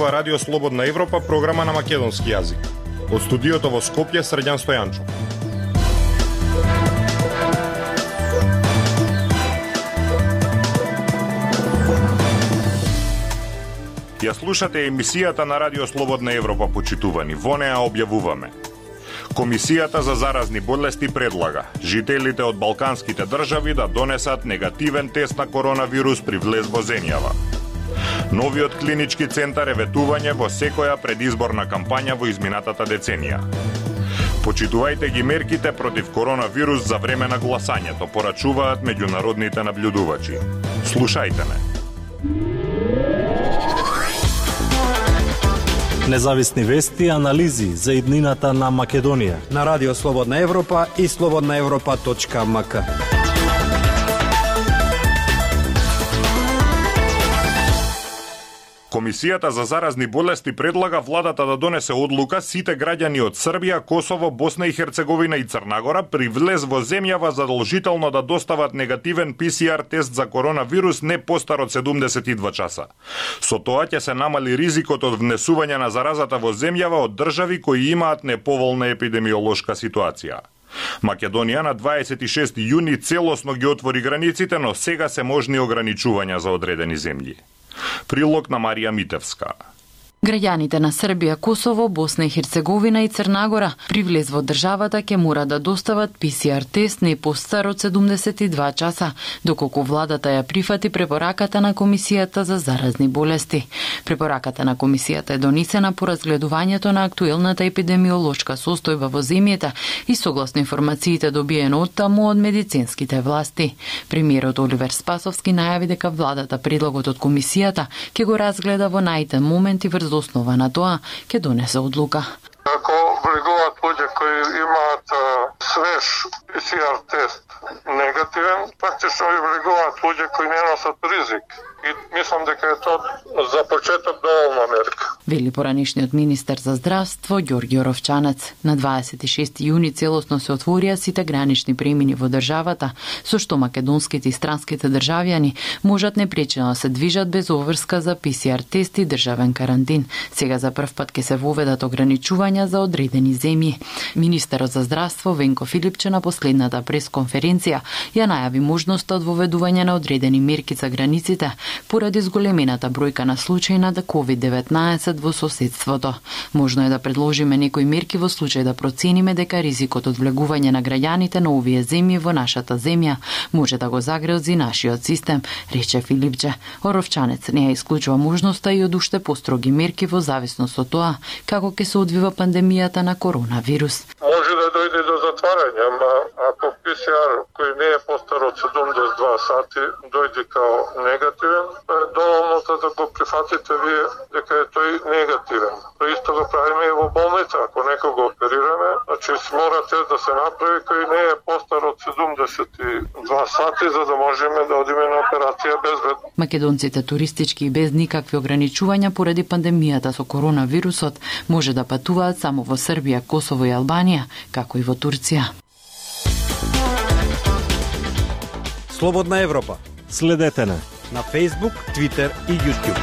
слушнете во Радио Слободна Европа, програма на македонски јазик. Од студиото во Скопје, Срđan Стојанчов. Ја слушате емисијата на Радио Слободна Европа, почитувани. Во неа објавуваме: Комисијата за заразни болести предлага жителите од балканските држави да донесат негативен тест на коронавирус при влез во земјава. Новиот клинички центар е ветување во секоја предизборна кампања во изминатата деценија. Почитувајте ги мерките против коронавирус за време на гласањето, порачуваат меѓународните наблюдувачи. Слушајте ме. Независни вести и анализи за иднината на Македонија на Радио Слободна Европа и slobodnaevropa.mk. Комисијата за заразни болести предлага владата да донесе одлука сите граѓани од Србија, Косово, Босна и Херцеговина и Црнагора при влез во земјава задолжително да достават негативен ПСР тест за коронавирус не постар од 72 часа. Со тоа ќе се намали ризикот од внесување на заразата во земјава од држави кои имаат неповолна епидемиолошка ситуација. Македонија на 26 јуни целосно ги отвори границите, но сега се можни ограничувања за одредени земји. Прилог на Марија Митевска. Граѓаните на Србија, Косово, Босна и Херцеговина и Црнагора при влез во државата ќе мора да достават ПСР тест не постар од 72 часа, доколку владата ја прифати препораката на Комисијата за заразни болести. Препораката на Комисијата е донесена по разгледувањето на актуелната епидемиолошка состојба во земјата и согласно информациите добиено од таму од медицинските власти. Премиерот Оливер Спасовски најави дека владата предлогот од Комисијата ќе го разгледа во најден момент и врз основа на тоа ќе донесе одлука. Ако влегуваат луѓе кои имаат свеж ПСР тест негативен, практично влегуваат луѓе кои не носат ризик. И мислам дека е тоа за почеток доволна мерка. Вели поранишниот министер за здравство Ѓорѓе Оровчанец. На 26 јуни целосно се отворија сите гранични премини во државата, со што македонските и странските државјани можат непречено да се движат без обврска за ПСР тест и државен карантин. Сега за прв пат ќе се воведат ограничувања за одредени земји. Министерот за здравство Венко Филипче на последната пресконференција ја најави можноста од воведување на одредени мерки за границите поради зголемената бројка на случаи на COVID-19 во соседството. Можно е да предложиме некои мерки во случај да процениме дека ризикот од влегување на граѓаните на овие земји во нашата земја може да го загрози нашиот систем, рече Филипче. Оровчанец не ја исклучува можноста и од уште построги мерки во зависност од тоа како ќе се одвива пандемијата на коронавирус. Може да дојде до затварање, ама ако ПСР кој не е постар од 72 сати дојде као негативен, доволно да го прифатите вие дека е тој негативен. Тоа исто го правиме и во болница, ако некој го оперираме, значи мора тест да се направи кој не е постар од 72 сати за да можеме да одиме на операција безбедно. Македонците туристички и без никакви ограничувања поради пандемијата со коронавирусот може да патуваат само во Србија, Косово и Албанија, како и во Турција. Слободна Европа. Следете на Facebook, Twitter и YouTube.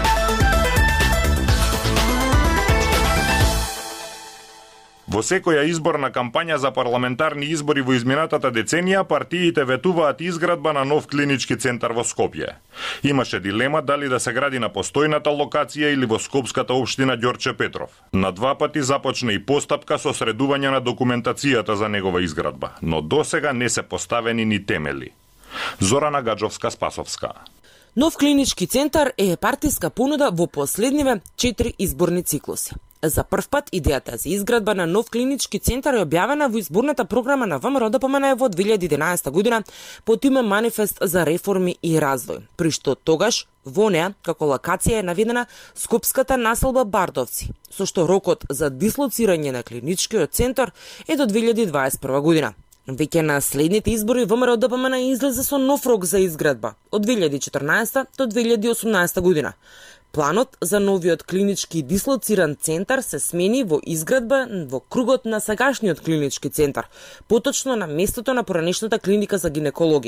Во секоја изборна кампања за парламентарни избори во изминатата деценија, партиите ветуваат изградба на нов клинички центар во Скопје. Имаше дилема дали да се гради на постојната локација или во скопската општина Ѓорче Петров. На два пати започна и постапка со средување на документацијата за негова изградба, но досега не се поставени ни темели. Зорана Гаджовска-Спасовска. Нов клинички центар е партиска понуда во последниве 4 изборни циклуси. За прв пат идејата за изградба на нов клинички центар е објавена во изборната програма на ВМРО-ДПМН во 2011 година под име Манифест за реформи и развој, при што тогаш во неа како локација е наведена скопската населба Бардовци, со што рокот за дислоцирање на клиничкиот центар е до 2021 година. Веќе на следните избори ВМРО-ДПМН излезе со нов рок за изградба од 2014 до 2018 година. Планот за новиот клинички дислоциран центар се смени во изградба во кругот на сегашниот клинички центар, поточно на местото на поранешната клиника за гинекологија.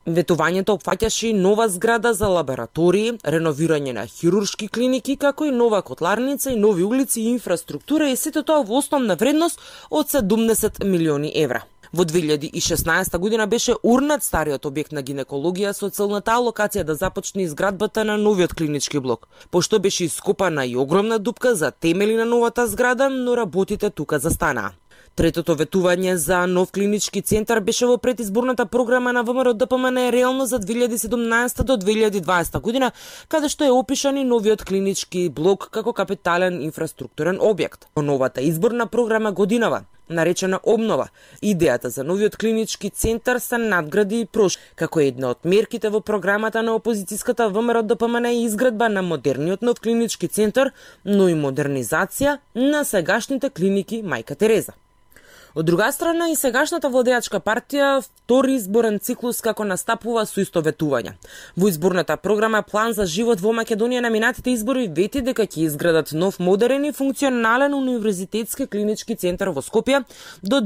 Ветувањето опфаќаше нова зграда за лаборатории, реновирање на хируршки клиники, како и нова котларница и нови улици и инфраструктура, и сето тоа во основна вредност од 70 милиони евра. Во 2016 година беше урнат стариот објект на гинекологија со цел на таа локација да започне изградбата на новиот клинички блок, пошто беше ископана и огромна дупка за темели на новата зграда, но работите тука застанаа. Третото ветување за нов клинички центар беше во предизборната програма на ВМРО-ДПМН реално за 2017 до 2020 година, каде што е опишан и новиот клинички блок како капитален инфраструктурен објект. Во новата изборна програма годинава, наречена обнова, идејата за новиот клинички центар се надгради и проши, како една од мерките во програмата на опозицијската ВМРО-ДПМН е изградба на модерниот нов клинички центар, но и модернизација на сегашните клиники Мајка Тереза. Од друга страна, и сегашната владеачка партија втори изборен циклус како настапува со исто ветување. Во изборната програма План за живот во Македонија на минатите избори вети дека ќе изградат нов модерен и функционален универзитетски клинички центар во Скопје до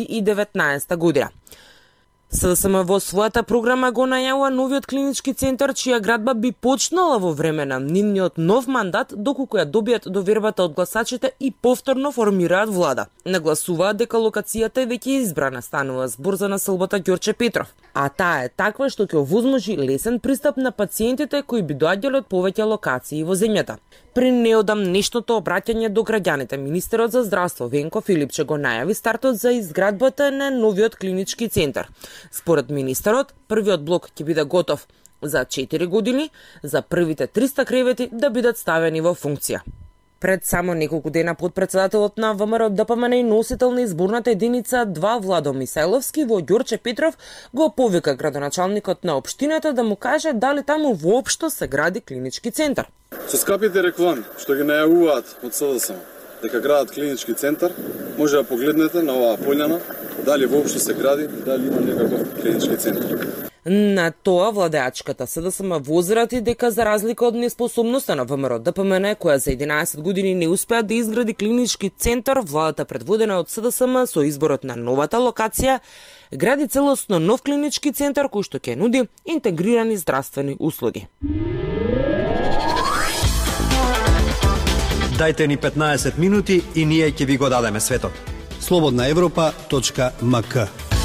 2019 година. СДСМ во својата програма го најавува новиот клинички центар, чија градба би почнала во време на нивниот нов мандат, доколку ја добијат довербата од гласачите и повторно формираат влада. Нагласуваат дека локацијата е веќе избрана, станува збор за населбата Ѓорче Петров. А таа е таква што ќе овозможи лесен пристап на пациентите кои би доаѓале од повеќе локации во земјата. При неодамнешното обраќање до граѓаните, министерот за здравство Венко Филипче го најави стартот за изградбата на новиот клинички центар. Според министерот, првиот блок ќе биде готов за 4 години, за првите 300 кревети да бидат ставени во функција. Пред само неколку дена подпредседателот на ВМРО-ДПМН и носител на изборната единица 2 Владо Мисајловски во Ѓорче Петров го повика градоначалникот на општината да му каже дали таму воопшто се гради клинички центар. Со скапите реклами што ги најавуваат од СДСМ дека градат клинички центар, може да погледнете на оваа пољана дали воопшто се гради, дали има некаков клинички центар. На тоа владеачката СДСМ возрати дека за разлика од неспособноста на ВМРО-ДПМН, која за 11 години не успеа да изгради клинички центар, владата предводена од СДСМ со изборот на новата локација гради целосно нов клинички центар кој што ќе нуди интегрирани здравствени услуги. Дајте ни 15 минути и ние ќе ви го дадеме светот. slobodnaevropa.mk.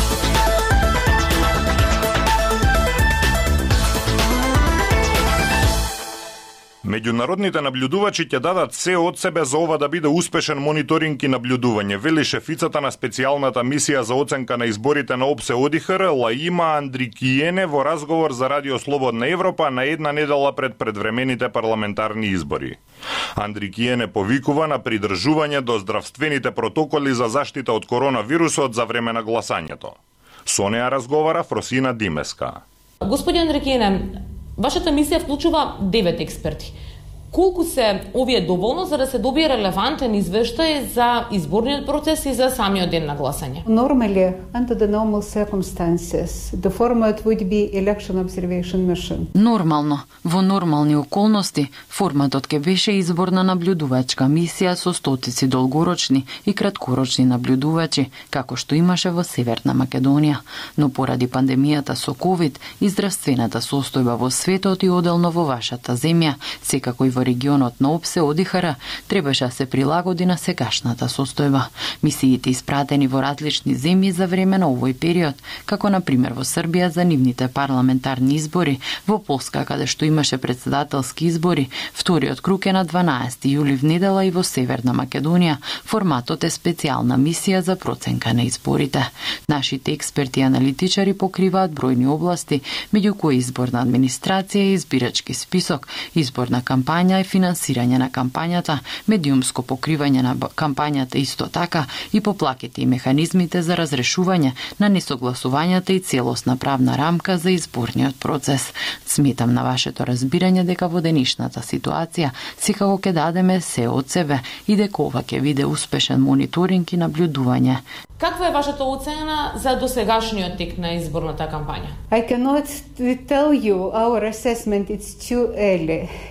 Меѓународните наблюдувачи ќе дадат се од себе за ова да биде успешен мониторинг и наблюдување, вели шефицата на специјалната мисија за оценка на изборите на ОПСЕ ОДИХР Лаима Андрикиене во разговор за Радио Слободна Европа на една недела пред предвремените парламентарни избори. Андрикиене повикува на придржување до здравствените протоколи за заштита од коронавирусот за време на гласањето. Со неа разговара Фросина Димеска. Господи Андрикиене, вашата мисија вклучува 9 експерти. Колку се овие доволно за да се добие релевантен извештај за изборниот процес и за самиот ден на гласање? Normally, under the normal circumstances, the format would be election observation mission. Нормално, во нормални околности, форматот ќе беше изборна наблюдувачка мисија со стотици долгорочни и краткорочни наблюдувачи, како што имаше во Северна Македонија. Но поради пандемијата со COVID и здравствената состојба во светот и оделно во вашата земја, секако и во регионот на ОПСЕ ОДИХР, требаше да се прилагоди на сегашната состојба. Мисиите испратени во различни земји за време на овој период, како на пример во Србија за нивните парламентарни избори, во Полска каде што имаше председателски избори, вториот круг е на 12 јули в недела и во Северна Македонија. Форматот е специјална мисија за проценка на изборите. Нашите експерти и аналитичари покриваат бројни области, меѓу кои изборна администрација и избирачки список, изборна кампања и финансирање на кампањата, медиумско покривање на кампањата исто така и поплаките и механизмите за разрешување на несогласувањата и целосна правна рамка за изборниот процес. Сметам на вашето разбирање дека во денешната ситуација секако ќе дадеме се од себе и дека ова ќе биде успешен мониторинг и наблюдување. Каква е вашата оцена за досегашниот тек на изборната кампања? I cannot tell you our assessment, it's too early.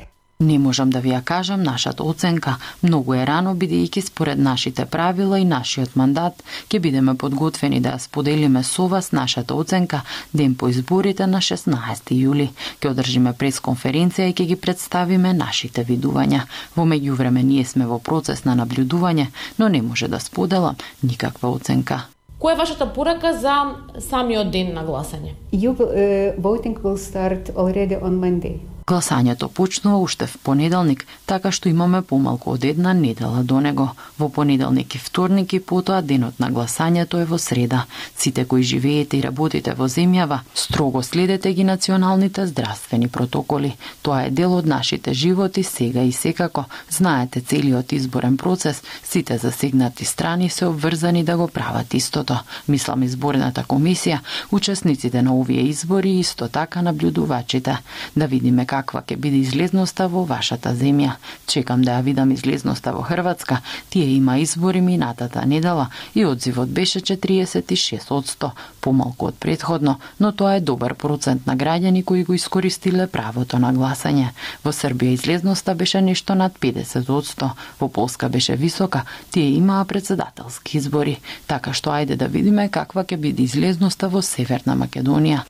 Не можам да ви ја кажам нашата оценка, многу е рано бидејќи според нашите правила и нашиот мандат ќе бидеме подготвени да ја споделиме со вас нашата оценка ден по изборите на 16 јули. Ќе одржиме пресконференција и ќе ги представиме нашите видувања. Во меѓувреме ние сме во процес на наблюдување, но не може да споделам никаква оценка. Која е вашата порака за самиот ден на гласање? Voting will start already on Monday. Гласањето почнува уште в понеделник, така што имаме помалку од една недела до него. Во понеделник и вторник и потоа денот на гласањето е во среда. Сите кои живеете и работите во земјава, строго следете ги националните здравствени протоколи. Тоа е дел од нашите животи сега и секако. Знаете целиот изборен процес, сите засегнати страни се обврзани да го прават истото. Мислам изборната комисија, учесниците на овие избори и исто така наблюдувачите. Да видиме каква ќе биде излезноста во вашата земја. Чекам да ја видам излезноста во Хрватска. Тие има избори минатата недела и одзивот беше 46%, помалку од претходно, но тоа е добар процент на граѓани кои го искористиле правото на гласање. Во Србија излезноста беше нешто над 50%, во Полска беше висока, тие имаа председателски избори. Така што ајде да видиме каква ќе биде излезноста во Северна Македонија.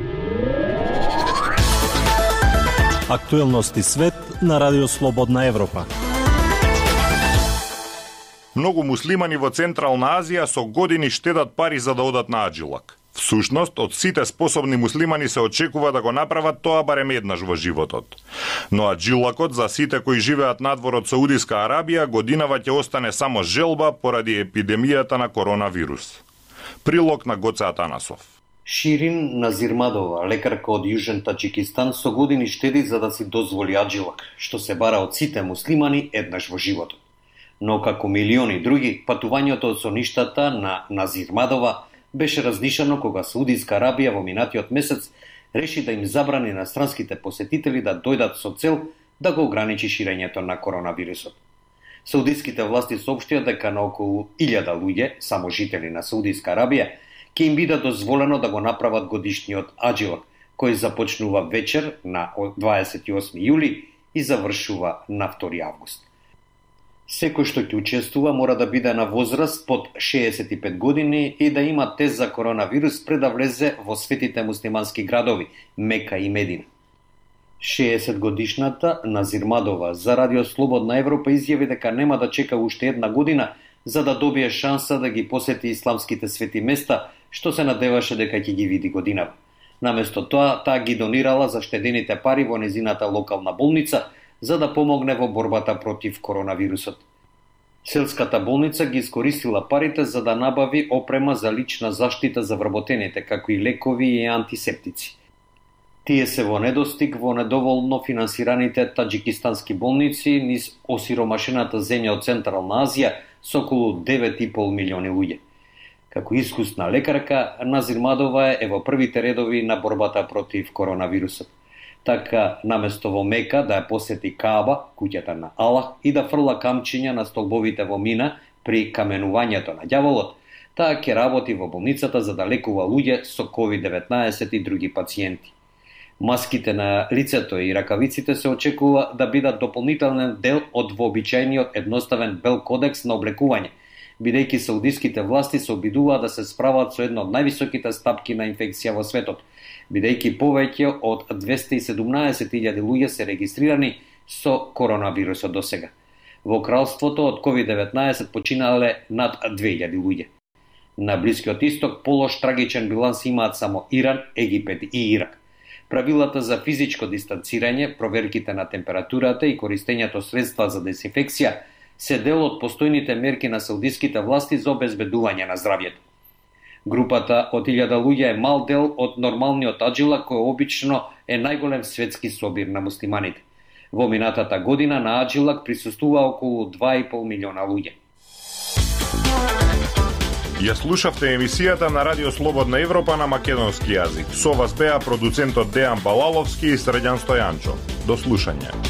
Актуелности свет на Радио Слободна Европа. Многу муслимани во Централна Азија со години штедат пари за да одат на аджилак. Всушност, од сите способни муслимани се очекува да го направат тоа барем еднаш во животот. Но аджилакот за сите кои живеат надвор од Саудиска Арабија годинава ќе остане само желба поради епидемијата на коронавирус. Прилог на Гоце Атанасов. Ширин Назирмадова, лекарка од Јужен Таџикистан, со години штеди за да си дозволи аджилак, што се бара од сите муслимани еднаш во животот. Но како милиони други, патувањето со ништата на Назирмадова беше разнишано кога Саудиска Арабија во минатиот месец реши да им забрани на странските посетители да дојдат со цел да го ограничи ширењето на коронавирусот. Саудиските власти соопштија дека на околу 1000 луѓе, само жители на Саудиска Арабија, ќе им биде дозволено да го направат годишниот аджилак, кој започнува вечер на 28 јули и завршува на 2 август. Секој што ќе учествува мора да биде на возраст под 65 години и да има тест за коронавирус пред да влезе во светите муслимански градови Мека и Медина. 60 годишната Назирмадова за Радио Слободна Европа изјави дека нема да чека уште една година за да добие шанса да ги посети исламските свети места, што се надеваше дека ќе ги види годинава. Наместо тоа, таа ги донирала заштедените пари во незината локална болница за да помогне во борбата против коронавирусот. Селската болница ги искористила парите за да набави опрема за лична заштита за вработените, како и лекови и антисептици. Тие се во недостиг во недоволно финансираните таџикистански болници низ осиромашената земја од Централна Азија со околу 9,5 милиони луѓе. Како искусна лекарка, Назирмадова е во првите редови на борбата против коронавирусот. Така, наместо во Мека да ја посети Кааба, куќата на Аллах, и да фрла камчиња на столбовите во Мина при каменувањето на ѓаволот, таа ќе работи во болницата за да лекува луѓе со COVID-19 и други пациенти. Маските на лицето и ракавиците се очекува да бидат дополнителен дел од вообичајниот едноставен бел кодекс на облекување, бидејќи саудиските власти се обидуваат да се справат со една од највисоките стапки на инфекција во светот, бидејќи повеќе од 217.000 луѓе се регистрирани со коронавирусот досега. Во кралството од COVID-19 починале над 2000 луѓе. На Блискиот Исток полош трагичен биланс имаат само Иран, Египет и Ирак. Правилата за физичко дистанцирање, проверките на температурата и користењето средства за дезинфекција се дел од постојните мерки на саудиските власти за обезбедување на здравјето. Групата од 1000 луѓе е мал дел од нормалниот аджилак кој обично е најголем светски собир на муслиманите. Во минатата година на аджилак присуствува околу 2,5 милиона луѓе. Ја слушавте емисијата на Радио Слободна Европа на македонски јазик. Со вас беа продуцентот Дејан Балаловски и Срđan Стојанчо. До слушање.